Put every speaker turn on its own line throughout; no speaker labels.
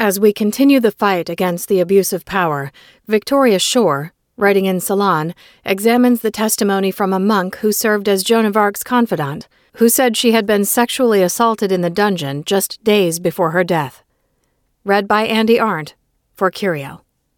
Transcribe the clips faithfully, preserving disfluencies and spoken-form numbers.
As we continue the fight against the abuse of power, Victoria Shore, writing in Ceylon, examines the testimony from a monk who served as Joan of Arc's confidant, who said she had been sexually assaulted in the dungeon just days before her death. Read by Andy Arndt for Curio.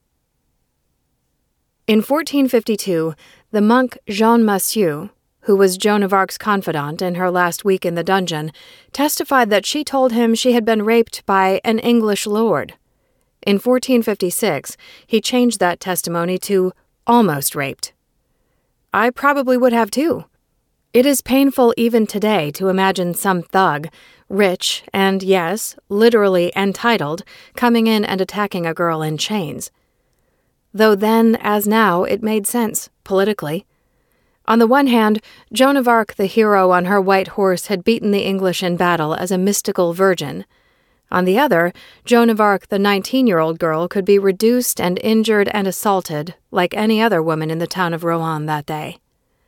In fourteen fifty-two, the monk Jean Massieu, who was Joan of Arc's confidant in her last week in the dungeon, testified that she told him she had been raped by an English lord. In fourteen fifty-six, he changed that testimony to almost raped. I probably would have too. It is painful even today to imagine some thug, rich and, yes, literally entitled, coming in and attacking a girl in chains. Though then, as now, it made sense, politically. On the one hand, Joan of Arc, the hero on her white horse, had beaten the English in battle as a mystical virgin. On the other, Joan of Arc, the nineteen-year-old girl, could be reduced and injured and assaulted like any other woman in the town of Rouen that day.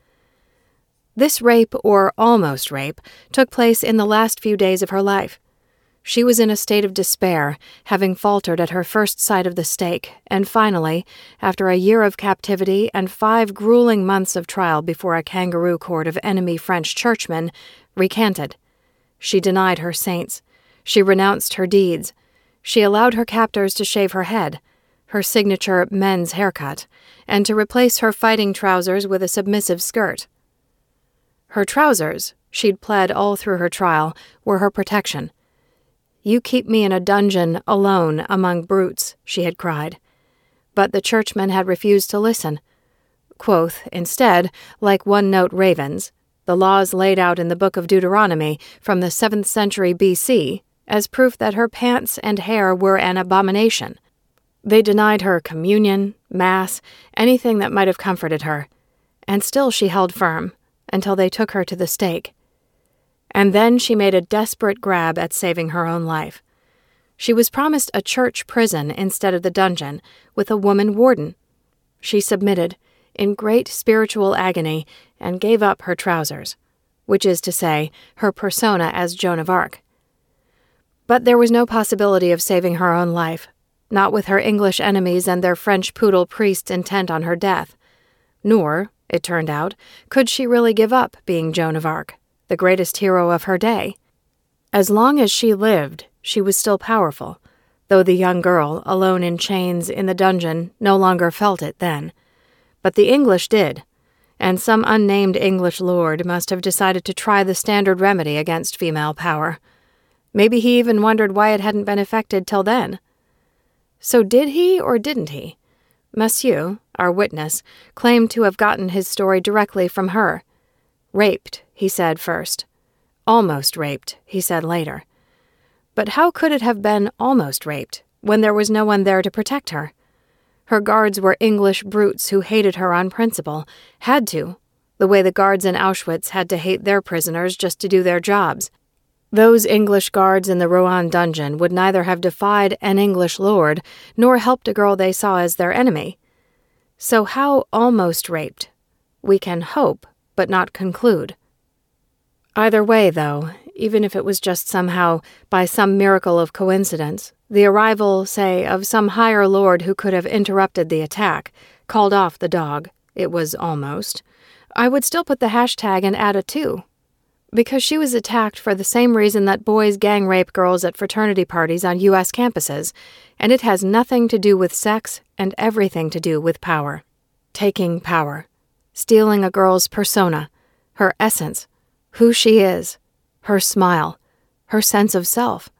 This rape, or almost rape, took place in the last few days of her life. She was in a state of despair, having faltered at her first sight of the stake, and finally, after a year of captivity and five grueling months of trial before a kangaroo court of enemy French churchmen, recanted. She denied her saints. She renounced her deeds. She allowed her captors to shave her head, her signature men's haircut, and to replace her fighting trousers with a submissive skirt. Her trousers, she'd pled all through her trial, were her protection. "You keep me in a dungeon, alone, among brutes," she had cried. But the churchmen had refused to listen. Quoth, instead, like one-note ravens, the laws laid out in the Book of Deuteronomy from the seventh century B C as proof that her pants and hair were an abomination. They denied her communion, mass, anything that might have comforted her, and still she held firm, until they took her to the stake. And then she made a desperate grab at saving her own life. She was promised a church prison instead of the dungeon, with a woman warden. She submitted, in great spiritual agony, and gave up her trousers, which is to say, her persona as Joan of Arc. But there was no possibility of saving her own life, not with her English enemies and their French poodle priests intent on her death. Nor, it turned out, could she really give up being Joan of Arc, the greatest hero of her day. As long as she lived, she was still powerful, though the young girl, alone in chains in the dungeon, no longer felt it then. But the English did, and some unnamed English lord must have decided to try the standard remedy against female power. Maybe he even wondered why it hadn't been effected till then. So did he or didn't he? Massieu, our witness, claimed to have gotten his story directly from her. Raped, he said first. Almost raped, he said later. But how could it have been almost raped, when there was no one there to protect her? Her guards were English brutes who hated her on principle, had to, the way the guards in Auschwitz had to hate their prisoners just to do their jobs. Those English guards in the Rouen dungeon would neither have defied an English lord nor helped a girl they saw as their enemy. So how almost raped? We can hope, but not conclude. Either way, though, even if it was just somehow, by some miracle of coincidence, the arrival, say, of some higher lord who could have interrupted the attack, called off the dog, it was almost, I would still put the hashtag and add a two. Because she was attacked for the same reason that boys gang rape girls at fraternity parties on U S campuses, and it has nothing to do with sex and everything to do with power. Taking power. Stealing a girl's persona, her essence, who she is, her smile, her sense of self.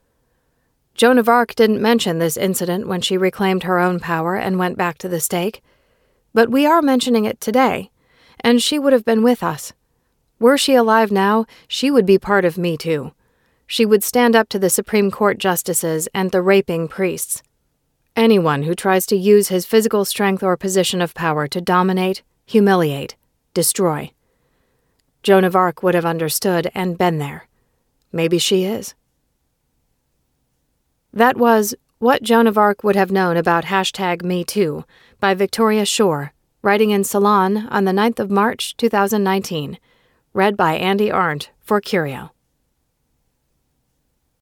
Joan of Arc didn't mention this incident when she reclaimed her own power and went back to the stake. But we are mentioning it today, and she would have been with us. Were she alive now, she would be part of Me Too. She would stand up to the Supreme Court justices and the raping priests. Anyone who tries to use his physical strength or position of power to dominate, humiliate, destroy. Joan of Arc would have understood and been there. Maybe she is. That was What Joan of Arc Would Have Known About Hashtag Me Too by Victoria Shore, writing in Ceylon on the ninth of March, two thousand nineteen. Read by Andy Arndt for Curio.